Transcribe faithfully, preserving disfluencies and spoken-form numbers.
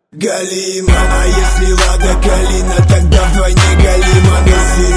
Галима, а если Лада Калина, тогда вдвойне Галима. Если